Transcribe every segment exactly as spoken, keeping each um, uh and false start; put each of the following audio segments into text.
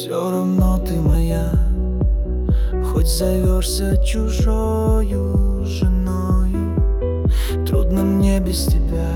Все равно ты моя, хоть зовешься чужою женою. Трудно мне без тебя,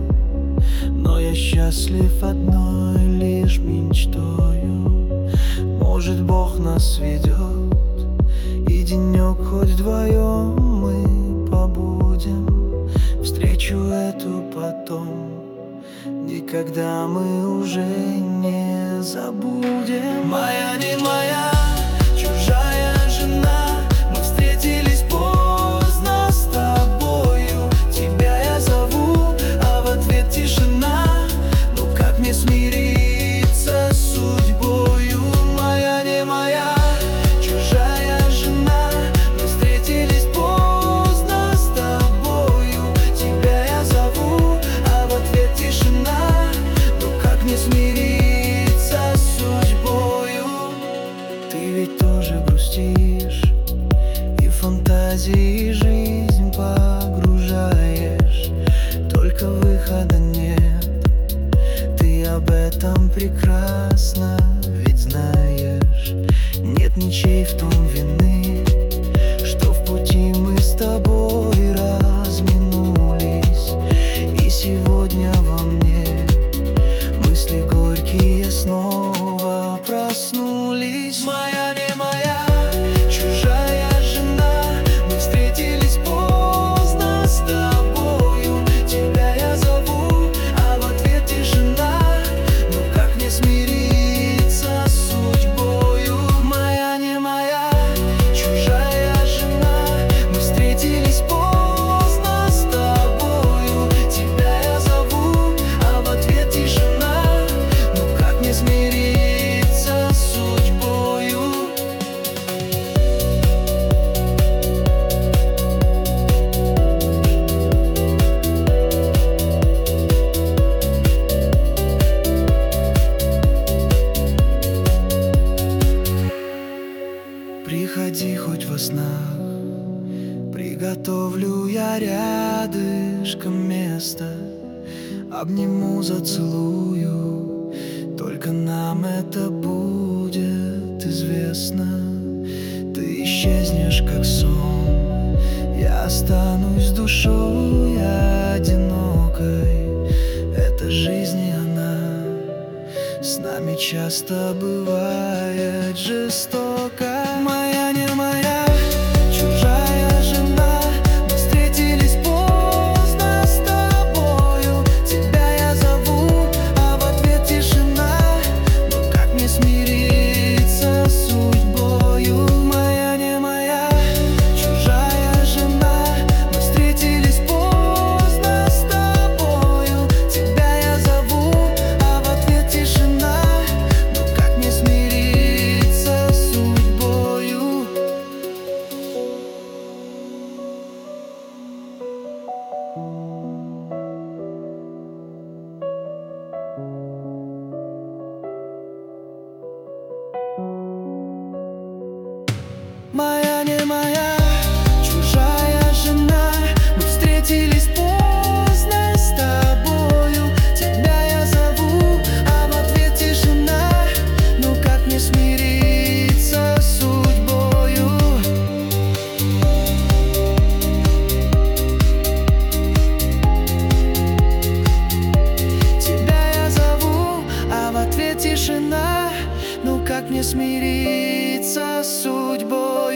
но я счастлив одной лишь мечтою. Может, Бог нас ведет, и денек хоть вдвоем мы побудем. Встречу эту потом, никогда мы уже не забудем. Моя не моя, чужая жена, мы встретились поздно с тобою. Тебя я зову, а в ответ тишина. Ну как мне смириться с судьбою? Моя не моя, чужая жена, мы встретились поздно с тобою. Тебя я зову, а в ответ тишина. Ну как мне смириться с судьбою? Ты ведь тоже грустишь и фантазии жизнь погружаешь, только выхода нет. Ты об этом прекрасно ведь знаешь. Нет ничей в том вины, что в пути мы с тобой разминулись. И сегодня во мне мысли горькие снова проснулись. Моя не моя, чужая жена, мы встретились поздно с тобою. Тебя я зову, а в ответ тишина. Ну как мне смириться с судьбою? Моя не моя, чужая жена, мы встретились поздно с тобою. Тебя я зову, а в ответ тишина. Ну как мне смириться с судьбою? Приходи хоть во снах, приготовлю я рядышком место. Обниму, зацелую, только нам это будет известно. Ты исчезнешь как сон, я останусь душой одинокой. Это жизнь, и она с нами часто бывает жестоко. Моя не моя, чужая жена, мы встретились поздно с тобою. Тебя я зову, а в ответ тишина. Ну как мне смириться с судьбою? Моя не моя, чужая жена, мы встретились поздно с тобою. Тебя я зову, а в ответ тишина. Ну как мне смириться с судьбою? Моя не моя, чужая жена, мы встретились поздно с тобою. Тебя я зову, а в ответ тишина. Ну как мне смириться с судьбою? Тебя я зову, а в ответ тишина. Ну как мне смириться с судьбой?